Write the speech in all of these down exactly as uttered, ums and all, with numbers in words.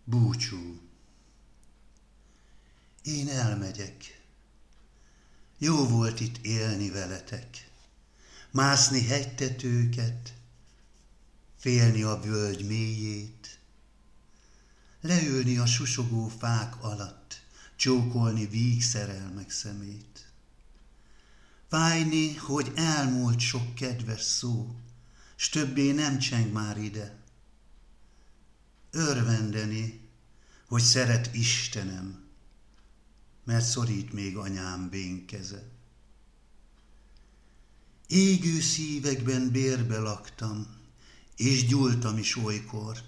Búcsú. Én elmegyek. Jó volt itt élni veletek, mászni hegytetőket, félni a völgy mélyét, leülni a susogó fák alatt, csókolni víg szerelmek szemét. Fájni, hogy elmúlt sok kedves szó, s többé nem cseng már ide. Örvendeni, hogy szeret Istenem, mert szorít még anyám vén keze. Égő szívekben bérbe laktam, és gyúltam is olykor.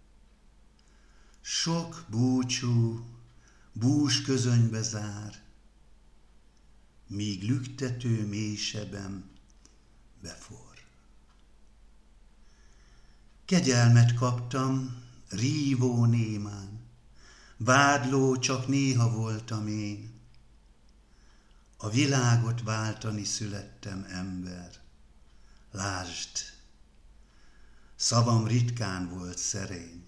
Sok búcsú bús közönybe zár, míg lüktető mélysebem befor. Kegyelmet kaptam, rívó némán, vádló csak néha voltam én. A világot váltani születtem ember. Lásd, szavam ritkán volt szerény.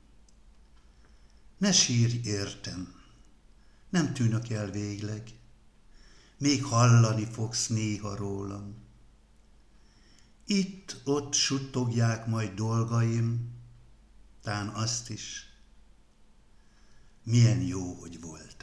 Ne sírj értem, nem tűnök el végleg, még hallani fogsz néha rólam. Itt-ott suttogják majd dolgaim, tán azt is, milyen jó, hogy volt.